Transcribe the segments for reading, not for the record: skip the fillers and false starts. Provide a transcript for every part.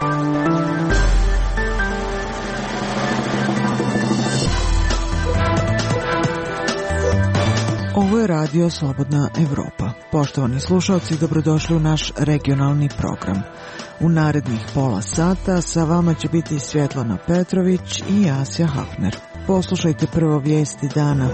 Ovo je radio Slobodna Evropa. Poštovani slušalci, dobrodošli u naš regionalni program. U narednih pola sata sa vama će biti Svjetlana Petrović i Asja Hafner. Poslušajte prvo vijesti dana.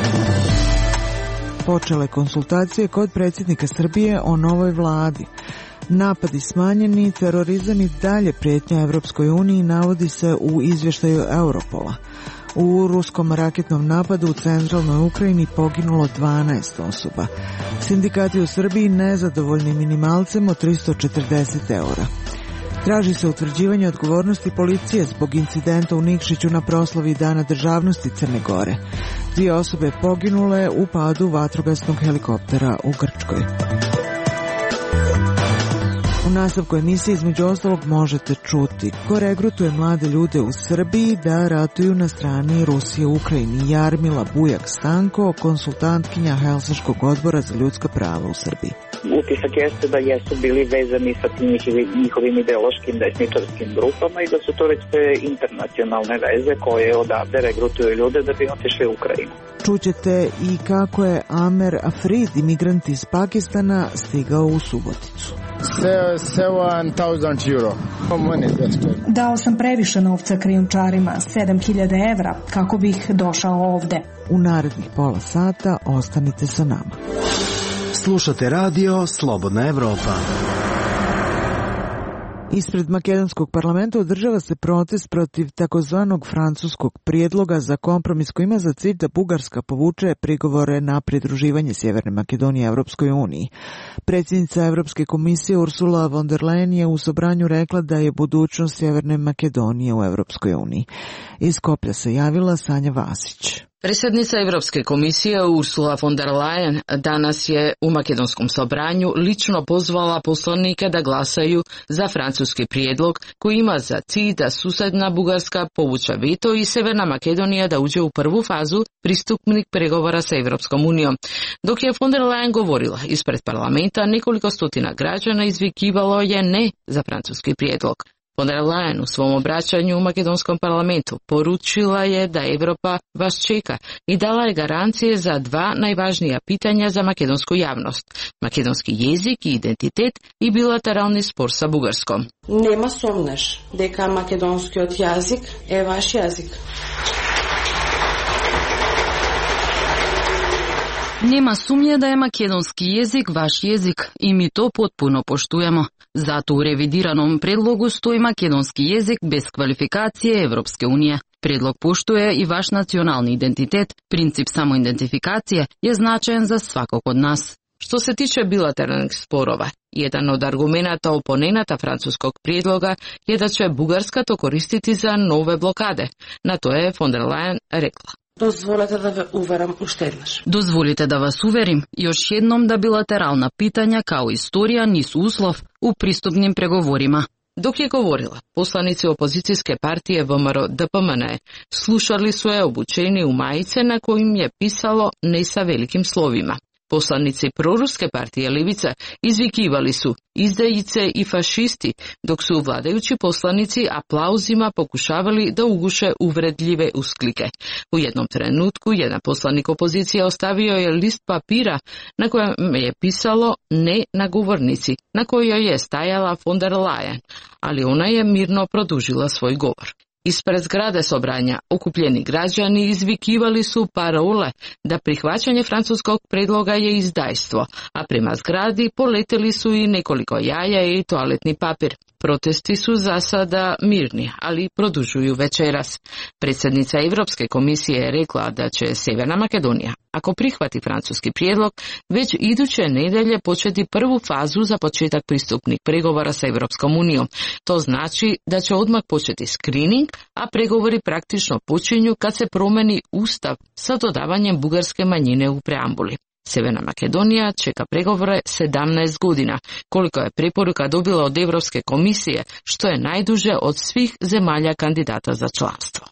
Počele konsultacije kod predsjednika Srbije o novoj vladi. Napadi smanjeni, terorizam i dalje prijetnja Evropskoj uniji, navodi se u izvještaju Europola. U ruskom raketnom napadu u centralnoj Ukrajini poginulo 12 osoba. Sindikati u Srbiji nezadovoljni minimalcem od 340 eura. Traži se utvrđivanje odgovornosti policije zbog incidenta u Nikšiću na proslavi Dana državnosti Crne Gore. 2 osobe poginule u padu vatrogasnog helikoptera u Grčkoj. U nastavku emisije između ostalog možete čuti ko regrutuje mlade ljude u Srbiji da ratuju na strani Rusije u Ukrajini. Jarmila Bujak-Stanko, konsultantkinja Helsinškog odbora za ljudska prava u Srbiji. Utisak jeste da jesu bili vezani sa tim njihovim ideološkim desničarskim grupama i da su to već te internacionalne veze koje odavde regrutuju ljude da bi otišli u Ukrajinu. Čućete i kako je Amer Afrid, imigrant iz Pakistana, stigao u Suboticu. 7,000 euro. Dao sam previše novca krijumčarima, 7.000 evra, kako bih došao ovde. U narednih pola sata ostanite sa nama. Slušate radio Slobodna Evropa. Ispred makedonskog parlamenta održava se protest protiv takozvanog francuskog prijedloga za kompromis koji ima za cilj da Bugarska povuče prigovore na pridruživanje Sjeverne Makedonije Evropskoj uniji. Predsjednica Evropske komisije Ursula von der Leyen je u Sobranju rekla da je budućnost Sjeverne Makedonije u Evropskoj uniji. Iz Skoplja se javila Sanja Vasić. Predsjednica Europske komisije Ursula von der Leyen danas je u makedonskom sobranju lično pozvala poslanike da glasaju za francuski prijedlog koji ima za cilj da susjedna Bugarska povuče veto i Sjeverna Makedonija da uđe u prvu fazu pristupnih pregovora sa Europskom unijom. Dok je von der Leyen govorila ispred parlamenta, nekoliko stotina građana izvikivalo je ne za francuski prijedlog. Von der Leyen u svom obraćanju u makedonskom parlamentu poručila je da Evropa vas čeka i dala je garancije za 2 najvažnija pitanja za makedonsku javnost: makedonski jezik i identitet i bilateralni spor sa Bugarskom. Nema sumneš дека македонскиот јазик е ваш јазик. Nema sumnje da je makedonski jezik vaš jezik i mi to potpuno poštujemo. Zato u revidiranom predlogu stoji makedonski jezik bez kvalifikacije Evropske unije. Predlog poštuje i vaš nacionalni identitet, princip samoidentifikacije je značajan za svakog od nas. Što se tiče bilateralnih sporova, jedan od argumenata oponenata francuskog prijedloga je da će Bugarska to koristiti za nove blokade. Na to je von der Leyen rekla: Dozvolite da vas uverim još jednom da bilateralna pitanja kao istorija nisu uslov u pristupnim pregovorima. Dok je govorila, poslanici opozicijske partije VMRO-DPMNE slušali su je obučeni u majice na kojim je pisalo ne sa velikim slovima. Poslanici proruske partije Levica izvikivali su izdajice i fašisti, dok su vladajući poslanici aplauzima pokušavali da uguše uvredljive usklike. U jednom trenutku jedan poslanik opozicije ostavio je list papira na kojem je pisalo ne na govornici, na kojoj je stajala von der Leyen, ali ona je mirno produžila svoj govor. Ispred zgrade sobranja okupljeni građani izvikivali su parole da prihvaćanje francuskog predloga je izdajstvo, a prema zgradi poleteli su i nekoliko jaja i toaletni papir. Protesti su za sada mirni, ali produžuju večeras. Predsjednica Europske komisije je rekla da će Sjeverna Makedonija, ako prihvati francuski prijedlog, već iduće nedjelje početi prvu fazu za početak pristupnih pregovora sa Europskom unijom. To znači da će odmah početi screening, a pregovori praktično počinju kad se promeni ustav sa dodavanjem bugarske manjine u preambuli. Sjeverna Makedonija čeka pregovore 17 godina, koliko je preporuka dobila od Europske komisije, što je najduže od svih zemalja kandidata za članstvo.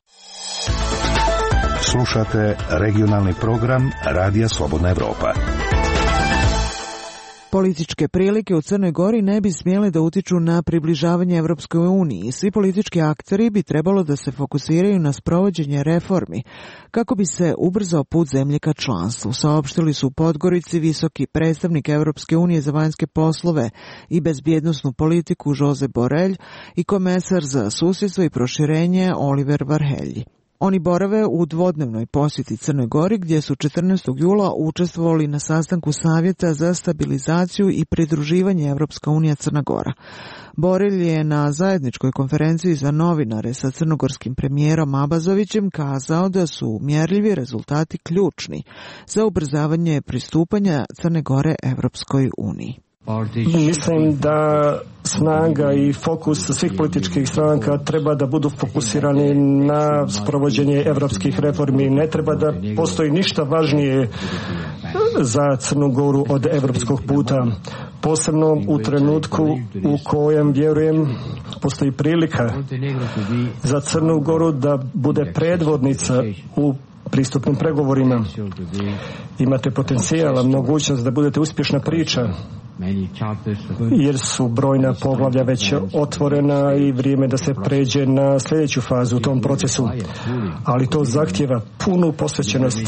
Slušate regionalni program Radija Slobodna Evropa. Političke prilike u Crnoj Gori ne bi smjele da utiču na približavanje Evropskoj uniji i svi politički akteri bi trebalo da se fokusiraju na sprovođenje reformi kako bi se ubrzao put zemlje ka članstvu, saopštili su u Podgorici visoki predstavnik Evropske unije za vanjske poslove i bezbjednosnu politiku Josep Borrell i komesar za susjedstvo i proširenje Oliver Varhelyi. Oni borave u dvodnevnoj posjeti Crnoj Gori gdje su 14. jula učestvovali na sastanku Savjeta za stabilizaciju i pridruživanje Evropska unija Crna Gora. Borrell je na zajedničkoj konferenciji za novinare sa crnogorskim premijerom Abazovićem kazao da su mjerljivi rezultati ključni za ubrzavanje pristupanja Crne Gore Evropskoj uniji. Mislim da snaga i fokus svih političkih stranaka treba da budu fokusirani na sprovođenje evropskih reformi. Ne treba da postoji ništa važnije za Crnu Goru od evropskog puta. Posebno u trenutku u kojem, vjerujem, postoji prilika za Crnu Goru da bude predvodnica u pristupnim pregovorima. Imate potencijala, mogućnost da budete uspješna priča, jer su brojna poglavlja već otvorena i vrijeme da se pređe na sljedeću fazu u tom procesu. Ali to zahtjeva punu posvećenost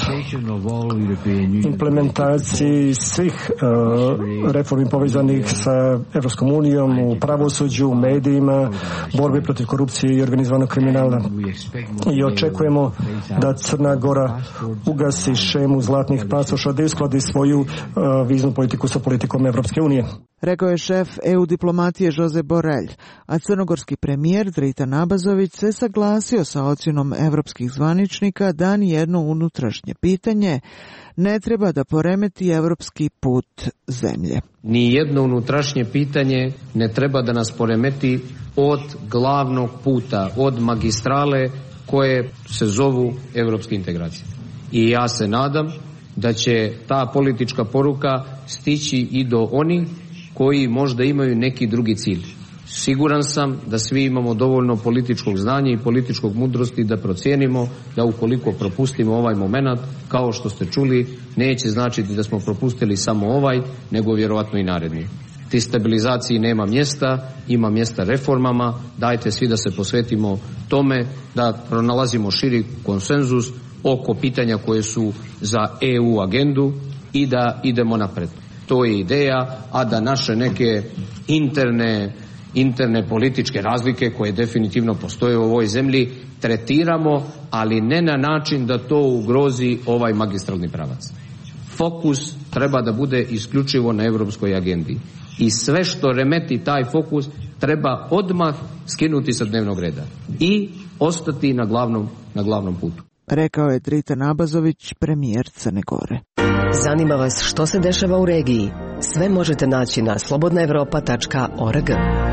implementaciji svih reformi povezanih sa Evropskom unijom u pravosuđu, u medijima, borbi protiv korupcije i organizovanog kriminala. I očekujemo da Crna Gora ugasi šemu zlatnih pasoša, da uskladi svoju viznu politiku sa politikom Evropske unije. Rekao je šef EU diplomatije Josep Borrell, a crnogorski premijer Dritan Abazović se saglasio sa ocjenom evropskih zvaničnika da nijedno unutrašnje pitanje ne treba da poremeti evropski put zemlje. Nijedno unutrašnje pitanje ne treba da nas poremeti od glavnog puta, od magistrale koje se zovu evropske integracije. I ja se nadam da će ta politička poruka stići i do onih koji možda imaju neki drugi cilj. Siguran sam da svi imamo dovoljno političkog znanja i političkog mudrosti da procijenimo da ukoliko propustimo ovaj moment, kao što ste čuli, neće značiti da smo propustili samo ovaj, nego vjerojatno i naredni. Destabilizaciji nema mjesta, ima mjesta reformama, dajte svi da se posvetimo tome, da pronalazimo širi konsenzus oko pitanja koje su za EU agendu i da idemo napred. To je ideja, a da naše neke interne političke razlike koje definitivno postoje u ovoj zemlji tretiramo, ali ne na način da to ugrozi ovaj magistralni pravac. Fokus treba da bude isključivo na europskoj agendi. I sve što remeti taj fokus treba odmah skinuti sa dnevnog reda i ostati na glavnom putu. Rekao je Dritan Abazović, premijer Crne Gore. Zanima vas što se dešava u regiji? Sve možete naći na slobodnaevropa.org.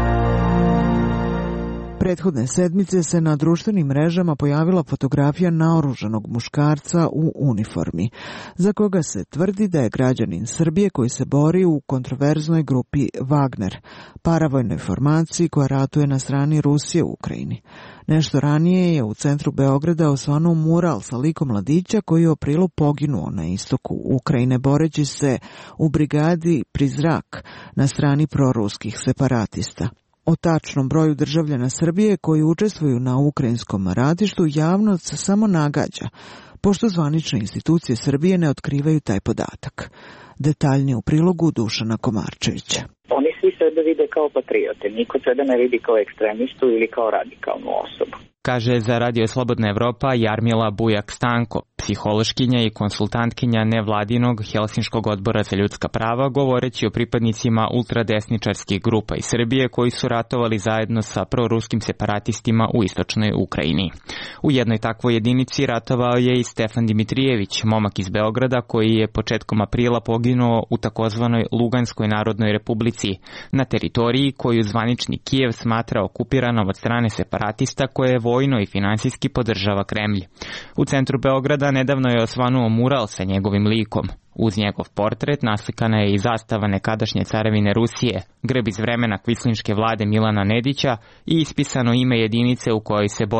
Prethodne sedmice se na društvenim mrežama pojavila fotografija naoružanog muškarca u uniformi, za koga se tvrdi da je građanin Srbije koji se bori u kontroverznoj grupi Wagner, paravojnoj formaciji koja ratuje na strani Rusije u Ukrajini. Nešto ranije je u centru Beograda osvanuo mural sa likom mladića koji je u aprilu poginuo na istoku Ukrajine boreći se u brigadi Prizrak na strani proruskih separatista. O tačnom broju državljana Srbije koji učestvuju na ukrajinskom ratištu javnost samo nagađa, pošto zvanične institucije Srbije ne otkrivaju taj podatak. Detaljnije u prilogu Dušana Komarčevića. Oni svi sebe vide kao patriote, niko sebe ne vidi kao ekstremistu ili kao radikalnu osobu. Kaže za Radio Slobodna Evropa Jarmila Bujak-Stanko, psihološkinja i konsultantkinja nevladinog Helsinškog odbora za ljudska prava, govoreći o pripadnicima ultradesničarskih grupa iz Srbije koji su ratovali zajedno sa proruskim separatistima u istočnoj Ukrajini. U jednoj takvoj jedinici ratovao je i Stefan Dimitrijević, momak iz Beograda koji je početkom aprila poginuo u takozvanoj Luganskoj narodnoj republici, na teritoriji koju zvanični Kijev smatra okupiranom od strane separatista koje je vojno i finansijski podržava Kremlj. U centru Beograda nedavno je osvanuo mural sa njegovim likom. Uz njegov portret naslikana je i zastava nekadašnje carevine Rusije, grb iz vremena kvislinške vlade Milana Nedića i ispisano ime jedinice u kojoj se borio,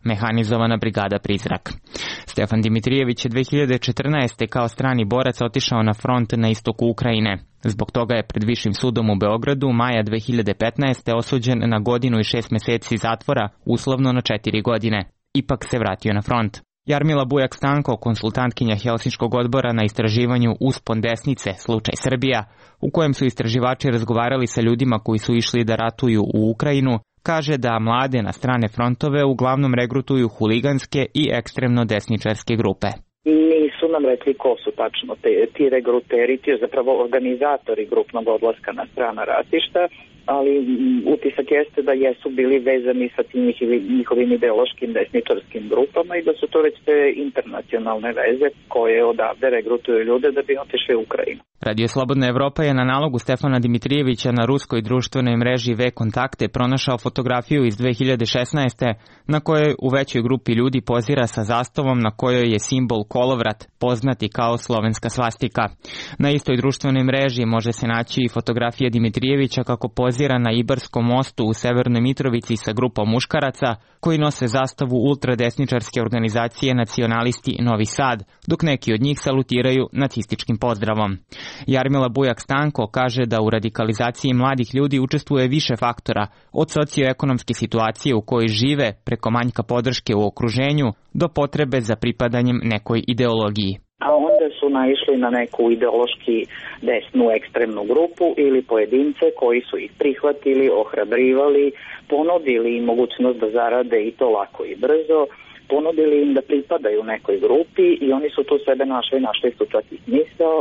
mehanizovana brigada Prizrak. Stefan Dimitrijević je 2014. kao strani borac otišao na front na istoku Ukrajine. Zbog toga je pred Višim sudom u Beogradu maja 2015. osuđen na 1 godinu i 6 meseci zatvora, uslovno na 4 godine. Ipak se vratio na front. Jarmila Bujak-Stanko, konsultantkinja Helsinškog odbora na istraživanju Uspon desnice, slučaj Srbija, u kojem su istraživači razgovarali sa ljudima koji su išli da ratuju u Ukrajinu, kaže da mlade na strane frontove uglavnom regrutuju huliganske i ekstremno desničarske grupe. Nisu nam rekli ko su tačno ti regruteri, ti zapravo organizatori grupnog odlaska na strana ratišta, ali utisak jeste da jesu bili vezani sa tim njihovim ideološkim desničarskim grupama i da su to već te internacionalne veze koje odavde regrutuju ljude da bi otišli u Ukrajinu. Radio Slobodna Evropa je na nalogu Stefana Dimitrijevića na ruskoj društvenoj mreži V-Kontakte pronašao fotografiju iz 2016. na kojoj u većoj grupi ljudi pozira sa zastavom na kojoj je simbol kolovrat, poznati kao slovenska svastika. Na istoj društvenoj mreži može se naći i fotografija Dimitrijevića kako pozira na Ibarskom mostu u Severnoj Mitrovici sa grupom muškaraca koji nose zastavu ultradesničarske organizacije Nacionalisti Novi Sad, dok neki od njih salutiraju nacističkim pozdravom. Jarmila Bujak-Stanko kaže da u radikalizaciji mladih ljudi učestvuje više faktora, od socioekonomske situacije u kojoj žive preko manjka podrške u okruženju do potrebe za pripadanjem nekoj ideologiji. A onda su naišli na neku ideološki desnu ekstremnu grupu ili pojedince koji su ih prihvatili, ohrabrivali, ponudili im mogućnost da zarade i to lako i brzo, ponudili im da pripadaju nekoj grupi i oni su tu sebe našli su čak i smisao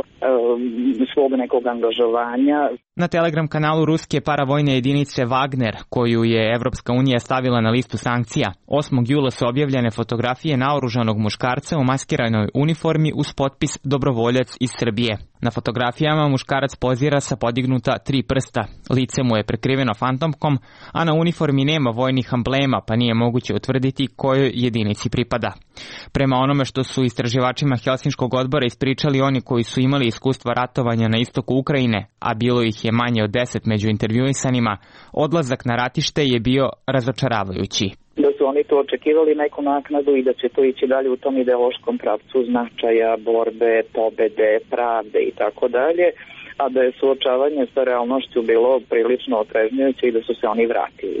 svog nekog angažovanja. Na Telegram kanalu ruske paravojne jedinice Wagner, koju je Evropska unija stavila na listu sankcija, 8. jula su objavljene fotografije naoružanog muškarca u maskiranoj uniformi uz potpis Dobrovoljac iz Srbije. Na fotografijama muškarac pozira sa podignuta 3 prsta, lice mu je prekriveno fantomkom, a na uniformi nema vojnih amblema, pa nije moguće utvrditi kojoj jedinici pripada. Prema onome što su istraživačima Helsinškog odbora ispričali oni koji su imali iskustva ratovanja na istoku Ukrajine, a bilo ih je manje od 10 među intervjuisanima, odlazak na ratište je bio razočaravajući. Da su oni tu očekivali neku naknadu i da će to ići dalje u tom ideološkom pravcu značaja, borbe, pobede, pravde i tako dalje, a da je suočavanje sa realnošću bilo prilično otrežnjujuće i da su se oni vratili.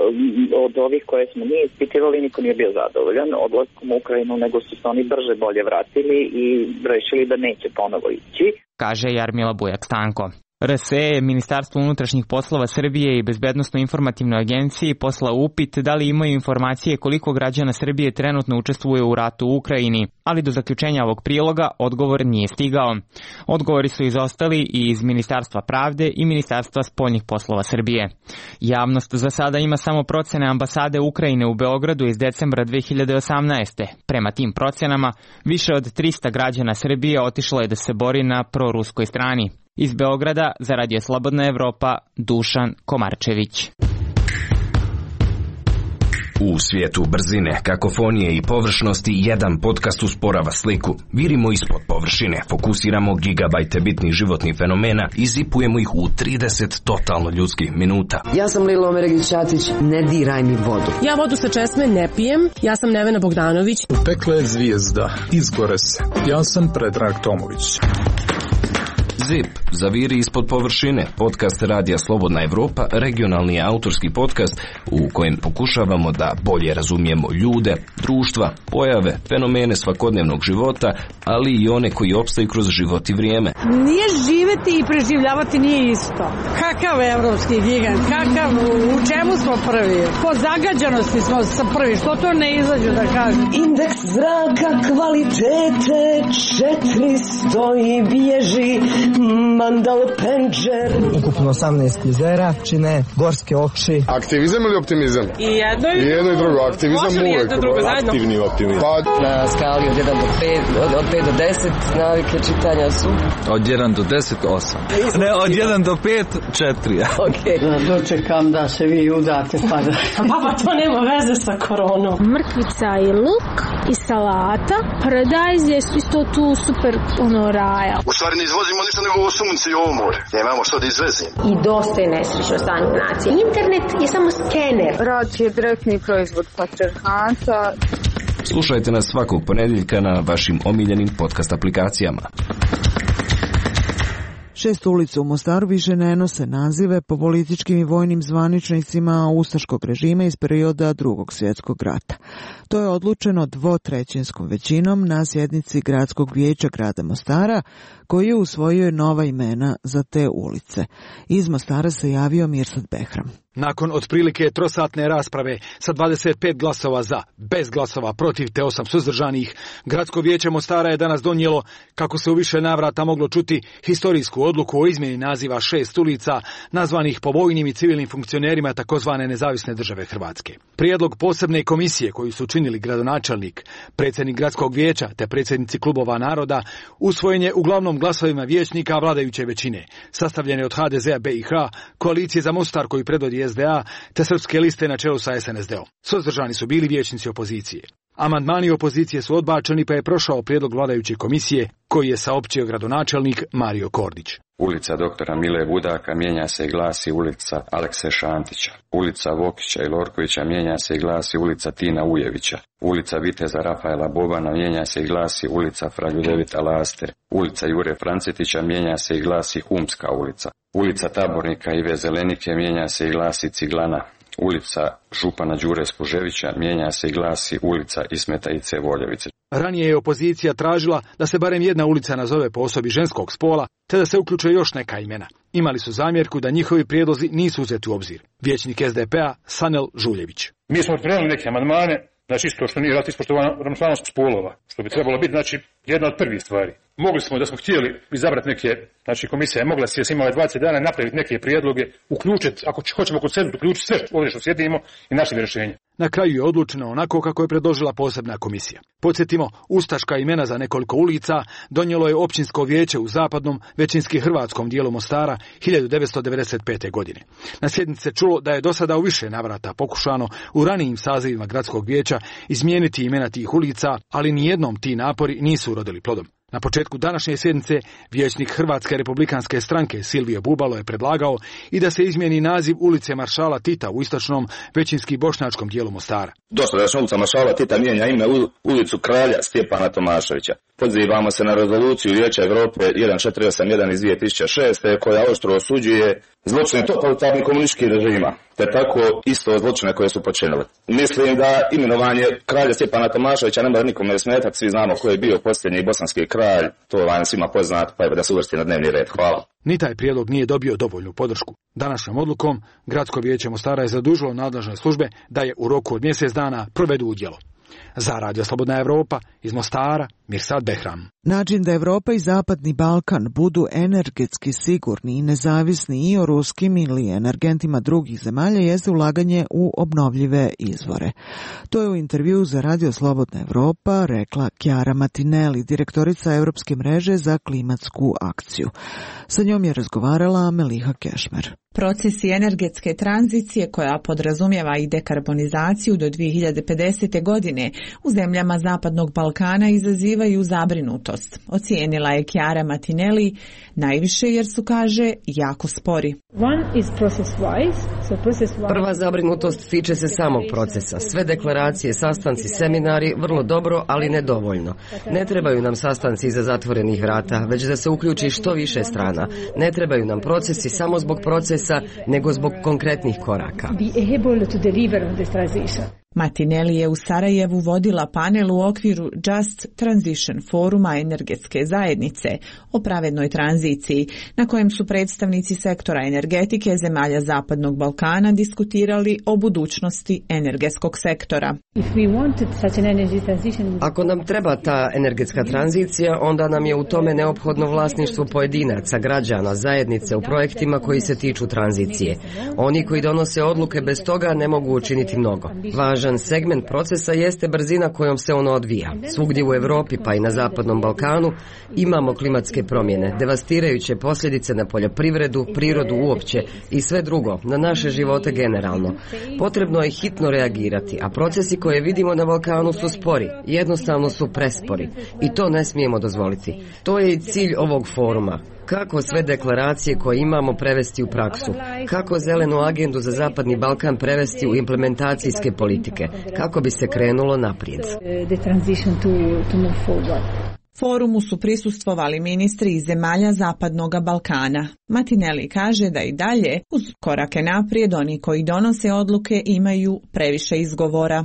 Od ovih koje smo nije ispitivali, niko nije bio zadovoljan odlaskom u Ukrajinu, nego su se oni brže bolje vratili i rešili da neće ponovo ići. Kaže Jarmila Bujak-Stanko. RSE, Ministarstvo unutrašnjih poslova Srbije i Bezbednosno-informativnoj agenciji poslao upit da li imaju informacije koliko građana Srbije trenutno učestvuje u ratu u Ukrajini, ali do zaključenja ovog priloga odgovor nije stigao. Odgovori su izostali i iz Ministarstva pravde i Ministarstva spoljnih poslova Srbije. Javnost za sada ima samo procene ambasade Ukrajine u Beogradu iz decembra 2018. Prema tim procenama, više od 300 građana Srbije otišlo je da se bori na proruskoj strani. Iz Beograda za Radio Slobodna Evropa, Dušan Komarčević. U svijetu brzine, kakofonije i površnosti jedan podcast usporava sliku. Virimo ispod površine, fokusiramo gigabajte bitnih životnih fenomena i zipujemo ih u 30 totalno ljudskih minuta. Ja sam Lila Omeregić-Ćatić, ne diraj mi vodu. Ja vodu sa česme ne pijem, ja sam Nevena Bogdanović. Pekla je zvijezda, izgore se. Ja sam Predrag Tomović. ZIP, zaviri ispod površine, podcast Radija Slobodna Evropa, regionalni autorski podcast u kojem pokušavamo da bolje razumijemo ljude, društva, pojave, fenomene svakodnevnog života, ali i one koji opstaju kroz život i vrijeme. Nije živeti i preživljavati nije isto. Kakav evropski gigant, u čemu smo prvi? Po zagađenosti smo prvi, što to ne izađu da kažem? Indeks zraka kvalitete 400 i bježi Mandal Penđer. Ukupno 18 jezera čine gorske oči. Aktivizam ili optimizam? I jedno i drugo. Aktivizam uvek. Aktivni optimizam. Na skali od 1 do 5, od 5 do 10 navike čitanja su? Od 1 do 10, 8. Ne, od 1 do 5, 4. Ok. Dočekam da se vi udate pa da... Pa to nema veze sa koronom. Mrkvica i luk i salata. Paradajz je isto tu super raja. U stvari ne izvozimo ništa nego ovo su sunce i umor. Nemamo što da izvezimo. I dosta je nesrećno stanje nacije. Internet je samo skener. Rad je direktni proizvod patrijarhata. Slušajte nas svakog ponedjeljka na vašim omiljenim podcast aplikacijama. 6 ulica u Mostaru više ne nose nazive po političkim i vojnim zvaničnicima ustaškog režima iz perioda Drugog svjetskog rata. To je odlučeno 2/3 većinom na sjednici Gradskog vijeća grada Mostara, koji je usvojio nova imena za te ulice. Iz Mostara se javio Mirsad Behram. Nakon otprilike trosatne rasprave sa 25 glasova za, bez glasova protiv te 8 suzdržanih, Gradsko vijeće Mostara je danas donijelo, kako se u više navrata moglo čuti, historijsku odluku o izmjeni naziva 6 ulica nazvanih po vojnim i civilnim funkcionerima takozvane Nezavisne države Hrvatske. Prijedlog posebne komisije koju su činili gradonačelnik, predsjednik Gradskog vijeća te predsjednici klubova naroda usvojen je uglavnom glasovima vijećnika vladajuće većine, sastavljene od HDZ-a BiH, koalicije za Mostar koju predvodi SDA te srpske liste na čelu sa SNSD-om. Suzdržani su bili vijećnici opozicije. Amandmani opozicije su odbačeni pa je prošao prijedlog vladajuće komisije koji je saopćio gradonačelnik Mario Kordić. Ulica doktora Mile Budaka mijenja se i glasi ulica Alekse Šantića. Ulica Vokića i Lorkovića mijenja se i glasi ulica Tina Ujevića. Ulica Viteza Rafaela Bobana mijenja se i glasi ulica Fra Ljudevita Laster. Ulica Jure Francetića mijenja se i glasi Humska ulica. Ulica Tabornika Ive Zelenike mijenja se i glasi Ciglana. Ulica župana Đure Spuževića mijenja se i glasi ulica Ismeta Ice Voljevice. Ranije je opozicija tražila da se barem jedna ulica nazove po osobi ženskog spola, te da se uključe još neka imena. Imali su zamjerku da njihovi prijedlozi nisu uzeti u obzir. Vijećnik SDP-a Sanel Žuljević. Mi smo pripremili neke amandmane, znači isto što nije ispoštovana ravnopravnost spolova, što bi trebalo biti, znači, jedna od prvih stvari. Mogli smo, da smo htjeli izabrati neke, znači komisija je mogla se imala 20 dana napraviti neke prijedloge, uključiti, ako hoćemo konsenzus, uključiti sve ovdje što sjedimo i naših rješenja. Na kraju je odlučeno onako kako je predložila posebna komisija. Podsjetimo, ustaška imena za nekoliko ulica donijelo je općinsko vijeće u zapadnom, većinski hrvatskom dijelu Mostara 1995. godine. Na sjednici se čulo da je do sada u više navrata pokušano u ranijim sazivima gradskog vijeća izmijeniti imena tih ulica, ali nijednom ti napori nisu urodili plodom. Na početku današnje sjednice vijećnik Hrvatske republikanske stranke Silvio Bubalo je predlagao i da se izmijeni naziv ulice Maršala Tita u istočnom većinski bošnjačkom dijelu Mostara. Dosadašnja ulica Maršala Tita mijenja ime u ulicu Kralja Stjepana Tomaševića. Pozivamo se na rezoluciju Vijeća Europe 1481 iz 2006. koja oštro osuđuje zločine totalitarnih komunističkih režima, te tako isto zločine koje su počinili. Mislim da imenovanje kralja Stjepana Tomaševića ne mora nikome smetati, svi znamo ko je bio posljednji bosanski kralj, to vam svima poznat, pa je da se uvrsti na dnevni red. Hvala. Ni taj prijedlog nije dobio dovoljnu podršku. Današnjom odlukom Gradsko vijeće Mostara je zadužilo nadležne službe da je u roku od mjesec dana provedu u djelo. Za Radio Slobodna Evropa iz Mostara, Mirsad Behram. Način da Evropa i Zapadni Balkan budu energetski sigurni i nezavisni i o ruskim ili energentima drugih zemalja jeste ulaganje u obnovljive izvore. To je u intervjuu za Radio Slobodna Evropa rekla Chiara Martinelli, direktorica Europske mreže za klimatsku akciju. Sa njom je razgovarala Meliha Kešmer. Procesi energetske tranzicije koja podrazumijeva i dekarbonizaciju do 2050. godine u zemljama Zapadnog Balkana izazivaju zabrinutost. Ocijenila je Chiara Martinelli najviše jer su, kaže, jako spori. Prva zabrinutost tiče se samog procesa. Sve deklaracije, sastanci, seminari, vrlo dobro, ali nedovoljno. Ne trebaju nam sastanci iza zatvorenih vrata, već da se uključi što više strana. Ne trebaju nam procesi samo zbog procesa, nego zbog konkretnih koraka. Martinelli je u Sarajevu vodila panel u okviru Just Transition foruma energetske zajednice o pravednoj tranziciji, na kojem su predstavnici sektora energetike zemalja Zapadnog Balkana diskutirali o budućnosti energetskog sektora. Ako nam treba ta energetska tranzicija, onda nam je u tome neophodno vlasništvo pojedinaca, građana, zajednice u projektima koji se tiču tranzicije. Oni koji donose odluke bez toga ne mogu učiniti mnogo. Važan segment procesa jeste brzina kojom se ono odvija. Svugdje u Europi pa i na Zapadnom Balkanu imamo klimatske promjene, devastirajuće posljedice na poljoprivredu, prirodu uopće i sve drugo, na naše živote generalno. Potrebno je hitno reagirati, a procesi koje vidimo na Balkanu su spori, jednostavno su prespori i to ne smijemo dozvoliti. To je i cilj ovog foruma. Kako sve deklaracije koje imamo prevesti u praksu? Kako zelenu agendu za Zapadni Balkan prevesti u implementacijske politike? Kako bi se krenulo naprijed? Forumu su prisustvovali ministri iz zemalja Zapadnog Balkana. Martinelli kaže da i dalje, uz korake naprijed, oni koji donose odluke imaju previše izgovora.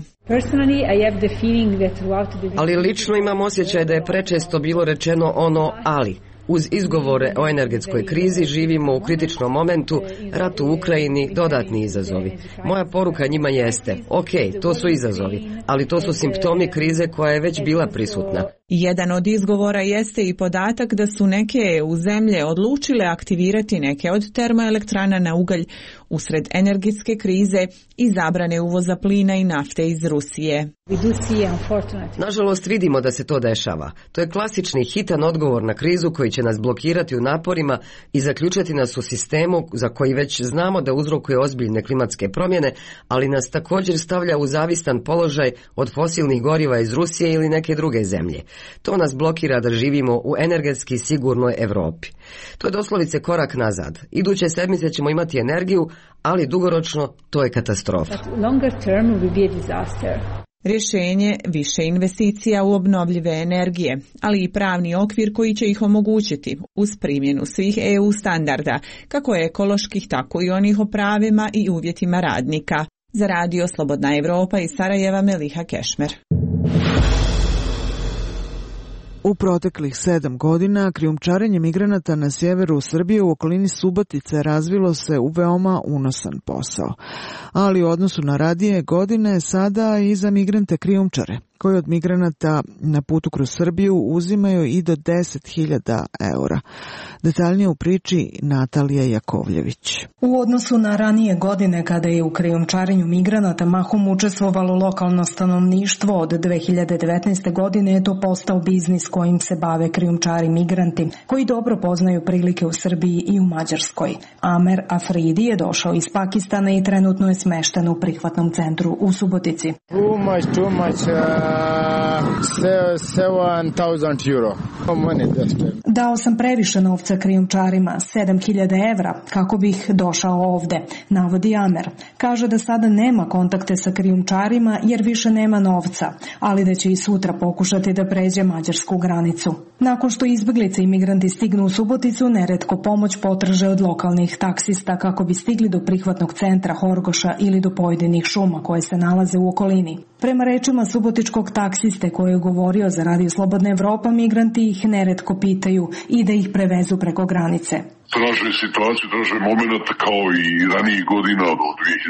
Ali lično imam osjećaj da je prečesto bilo rečeno ono ali. Uz izgovore o energetskoj krizi živimo u kritičnom momentu, rat u Ukrajini, dodatni izazovi. Moja poruka njima jeste, ok, to su izazovi, ali to su simptomi krize koja je već bila prisutna. Jedan od izgovora jeste i podatak da su neke EU zemlje odlučile aktivirati neke od termoelektrana na ugalj usred energetske krize i zabrane uvoza plina i nafte iz Rusije. Nažalost vidimo da se to dešava. To je klasični hitan odgovor na krizu koji će nas blokirati u naporima i zaključati nas u sistemu za koji već znamo da uzrokuje ozbiljne klimatske promjene, ali nas također stavlja u zavistan položaj od fosilnih goriva iz Rusije ili neke druge zemlje. To nas blokira da živimo u energetski sigurnoj Europi. To je doslovice korak nazad. Iduće sedmice ćemo imati energiju, ali dugoročno to je katastrofa. Rješenje više investicija u obnovljive energije, ali i pravni okvir koji će ih omogućiti uz primjenu svih EU standarda, kako ekoloških, tako i onih o pravima i uvjetima radnika. Za Radio Slobodna Evropa iz Sarajeva, Meliha Kešmer. U proteklih 7 godina krijumčarenje migranata na sjeveru Srbije u okolini Subotice razvilo se u veoma unosan posao. Ali u odnosu na radije godine sada i za migrante krijumčare, koji od migranata na putu kroz Srbiju uzimaju i do 10.000 eura. Detaljnije u priči Natalija Jakovljević. U odnosu na ranije godine kada je u krijumčarenju migranata mahom učestvovalo lokalno stanovništvo, od 2019. godine je to postao biznis kojim se bave krijumčari migranti, koji dobro poznaju prilike u Srbiji i u Mađarskoj. Amer Afridi je došao iz Pakistana i trenutno je smešten u prihvatnom centru u Subotici. Too much. 7,000 euro. Dao sam previše novca krijumčarima, 7.000 evra, kako bih došao ovde, navodi Amer. Kaže da sada nema kontakte sa krijumčarima jer više nema novca, ali da će i sutra pokušati da pređe mađarsku granicu. Nakon što izbjeglice i migranti stignu u Suboticu, neretko pomoć potraže od lokalnih taksista kako bi stigli do prihvatnog centra Horgoša ili do pojedinih šuma koje se nalaze u okolini. Prema rečima subotičkog taksiste koji je govorio za Radio Slobodna Evropa, migranti ih neretko pitaju i da ih prevezu preko granice. Traže situaciju, traže moment kao i ranijih godina od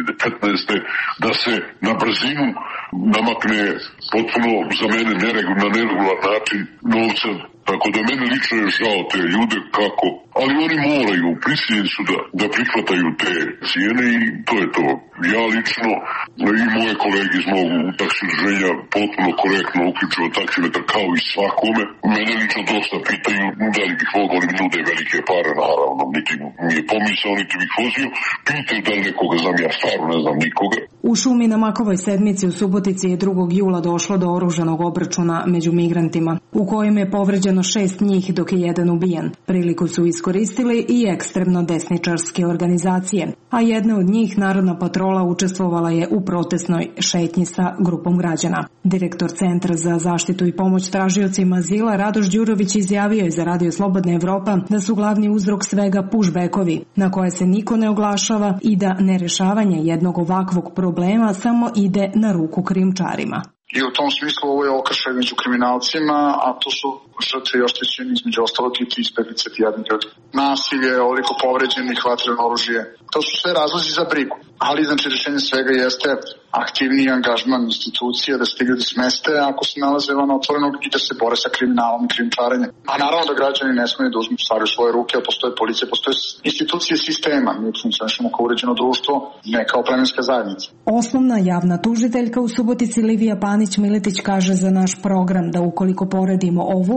2015. da se na brzinu namakne potpuno za mene na neregular način novca. Tako da mene lično je žao te ljude kako, ali oni moraju, prisiljeni su da prihvataju te cijene i to je to. Ja lično i moje kolege iz mog taksi udruženja potpuno korektno uključuju taksimetar kao i svakome. Mene lično dosta pitaju da li bih mogao li nude velike pare, naravno, niti mi je pomisao, niti bih vozio. Pitaju da li nekoga znam, ja stvarno ne znam nikoga. U šumi na Makovoj sedmici u Subotici je 2. jula došlo do oružanog obračuna među migrantima, u kojem je povređeno 6 njih dok je jedan ubijen. Priliku su iskoristili i ekstremno desničarske organizacije, a jedna od njih, Narodna patrola, učestvovala je u protestnoj šetnji sa grupom građana. Direktor Centra za zaštitu i pomoć tražiocima azila Radoš Đurović izjavio je za Radio Slobodna Evropa da su glavni uzrok svega pushbackovi, na koje se niko ne oglašava i da nerešavanje jednog ovakvog problema samo ide na ruku krijumčarima. I u tom smislu ovo je okršaj među kriminalcima, a tu su žrtve i oštećeni između ostalog i ti izbjeglice, ti jadni ljudi. Nasilje, ovoliko povređenih, vatreno oružje. To su sve razlozi za brigu. Ali znači rješenje svega jeste aktivniji angažman institucija da se ti ljudi smeste ako se nalaze van otvorenog i da se bore sa kriminalom i krijumčarenjem. A naravno da građani ne smiju da uzmu stvari u svoje ruke, a postoje policija, postoje institucije sistema. Mi funkcionišemo kao uređeno društvo, ne kao plemenska zajednica. Osnovna javna tužiteljka u Subotici Livija Panić-Miletić kaže za naš program da ukoliko poredimo ovu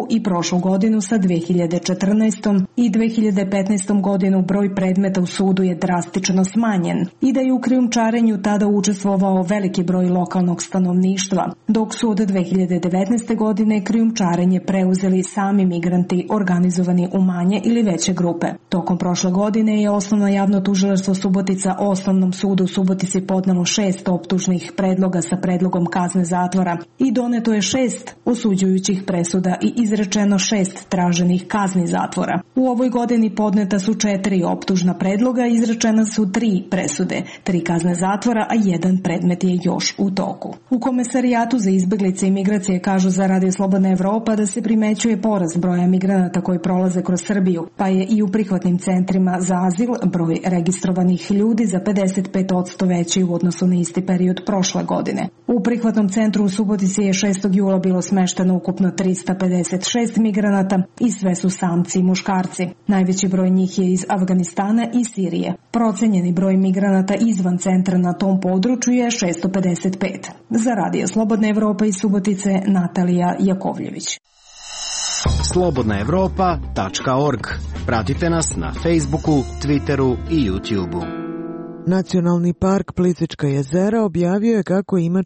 i prošlu godinu sa 2014. i 2015. godinu broj predmeta u sudu je drastično smanjen i da je u krijumčarenju tada učestvovao veliki broj lokalnog stanovništva, dok su od 2019. godine krijumčarenje preuzeli sami migranti organizovani u manje ili veće grupe. Tokom prošle godine je Osnovno javno tužilaštvo Subotica Osnovnom sudu u Subotici podnelo 6 optužnih predloga sa predlogom kazne zatvora i doneto je 6 osuđujućih presuda i izrečeno 6 traženih kazni zatvora. U ovoj godini podneta su 4 optužna predloga i izrečena su 3 presude, 3 kazne zatvora, a 1 predmet je još u toku. U Komesarijatu za izbjeglice i migracije kažu za Radio Slobodna Evropa da se primećuje porast broja migranata koji prolaze kroz Srbiju, pa je i u prihvatnim centrima za azil broj registrovanih ljudi za 55% veći u odnosu na isti period prošle godine. U prihvatnom centru u Subotici je 6. jula bilo smešteno ukupno 356 migranata i sve su samci i muškarci. Najveći broj njih je iz Afganistana i Sirije. Procenjeni broj migranata izvan centra na tom području je 655. Za Radio Slobodna Evropa iz Subotice, Natalija Jakovljević. slobodnaevropa.org. Pratite nas na Facebooku, Twitteru i YouTubeu. Nacionalni park Plitvička jezera objavio je kako ima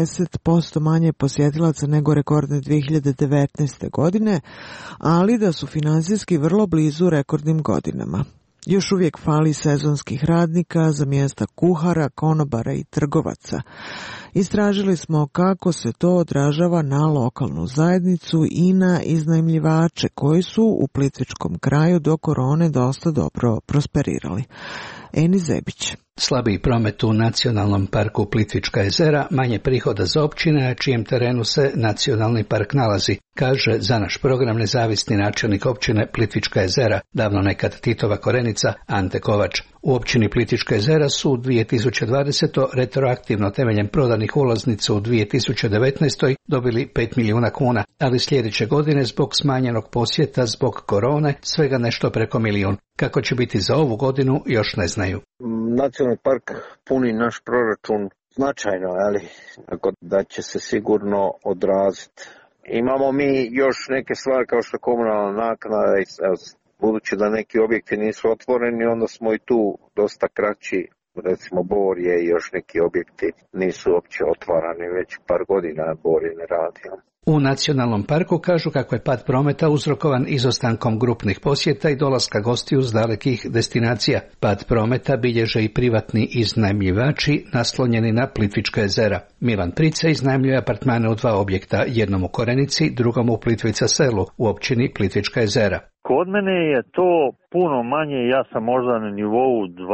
40% manje posjetilaca nego rekordne 2019. godine, ali da su finansijski vrlo blizu rekordnim godinama. Još uvijek fali sezonskih radnika za mjesta kuhara, konobara i trgovaca. Istražili smo kako se to odražava na lokalnu zajednicu i na iznajmljivače koji su u Plitvičkom kraju do korone dosta dobro prosperirali. Eni Zebić. Slabiji promet u Nacionalnom parku Plitvička jezera, manje prihoda za općine, na čijem terenu se Nacionalni park nalazi, kaže za naš program nezavisni načelnik općine Plitvička jezera, davno nekad Titova Korenica, Ante Kovač. U općini Plitvička jezera su u 2020. retroaktivno temeljem prodanih ulaznica u 2019. dobili 5 milijuna kuna, ali sljedeće godine zbog smanjenog posjeta zbog korone svega nešto preko milijun. Kako će biti za ovu godinu još ne znaju. Nacionalni park puni naš proračun značajno, ali tako da će se sigurno odraziti. Imamo mi još neke stvari kao što komunalna naknada, budući da neki objekti nisu otvoreni, onda smo i tu dosta kraći. Recimo Bor je i još neki objekti nisu uopće otvarani, već par godina Bor je ne radi. U Nacionalnom parku kažu kako je pad prometa uzrokovan izostankom grupnih posjeta i dolaska gostiju s dalekih destinacija. Pad prometa bilježe i privatni iznajmljivači naslonjeni na Plitvička jezera. Milan Price iznajmljuje apartmane u 2 objekta, jednom u Korenici, drugom u Plitvica selu u općini Plitvička jezera. Kod mene je to puno manje, ja sam možda na nivou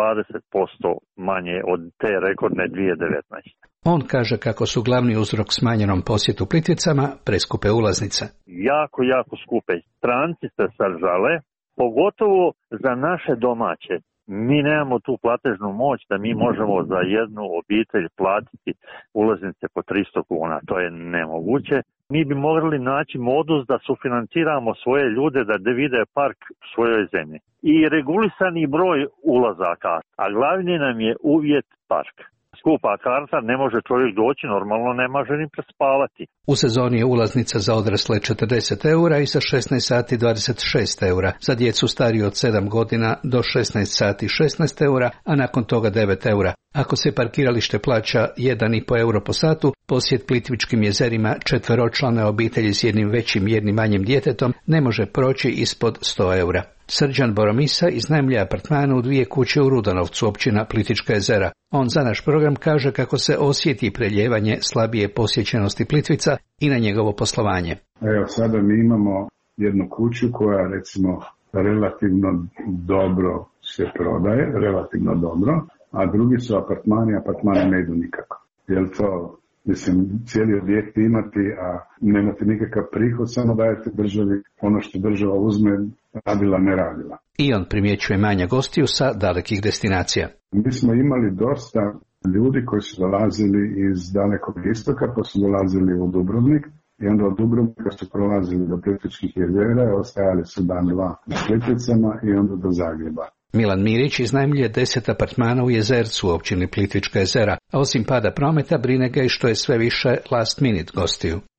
20% manje od te rekordne 2019. On kaže kako su glavni uzrok smanjenom posjetu Plitvicama preskupe ulaznice. Jako skupe. Stranci se sad žale, pogotovo za naše domaće. Mi nemamo tu platežnu moć da mi možemo za jednu obitelj platiti ulaznice po 300 kuna. To je nemoguće. Mi bi morali naći modus da sufinanciramo svoje ljude da vide park u svojoj zemlji. I regulisani broj ulazaka, a glavni nam je uvjet park. Skupa karta, ne može čovjek doći, normalno ne može ni prespavati. U sezoni je ulaznica za odrasle 40 eura i sa 16 sati 26 eura, za djecu stariju od 7 godina do 16 sati 16 eura, a nakon toga 9 eura. Ako se parkiralište plaća 1,5 euro po satu, posjet Plitvičkim jezerima četveročlane obitelji s jednim većim i jednim manjim djetetom ne može proći ispod 100 eura. Srđan Boromisa iznajmljuje apartmane u 2 kuće u Rudanovcu, općina Plitvička jezera. On za naš program kaže kako se osjeti preljevanje slabije posjećenosti Plitvica i na njegovo poslovanje. Evo sada mi imamo jednu kuću koja recimo relativno dobro se prodaje, relativno dobro, a drugi su apartmani ne idu nikako. Jel to, cijeli objekt imati, a nemate nikakav prihod, samo dajete državi ono što država uzme, radila, ne radila. I on primjećuje manje gostiju sa dalekih destinacija. Mi smo imali dosta ljudi koji su dolazili iz dalekog istoka, pa su dolazili u Dubrovnik, i onda od Dubrovnika su prolazili do Plitvičkih jezera, ostajali su dan, dva u Plitvicama i onda do Zagreba. Milan Mirić iznajmljuje 10 apartmana u Jezercu u općini Plitvička jezera, a osim pada prometa brine ga i što je sve više last minute gostiju.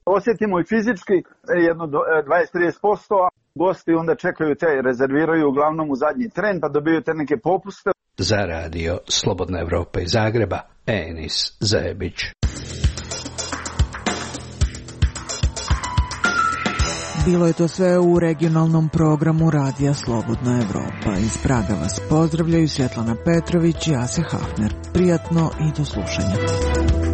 Osjetimo i fizički jedno 20-30%, gosti onda čekaju te, rezerviraju uglavnom u zadnji tren pa dobiju te neke popuste. Za radio Slobodna Evropa iz Zagreba, Enis Zajebić. Bilo je to sve u regionalnom programu Radija Slobodna Evropa. Iz Praga vas pozdravljaju Svjetlana Petrović i Ase Hafner. Prijatno i do slušanja.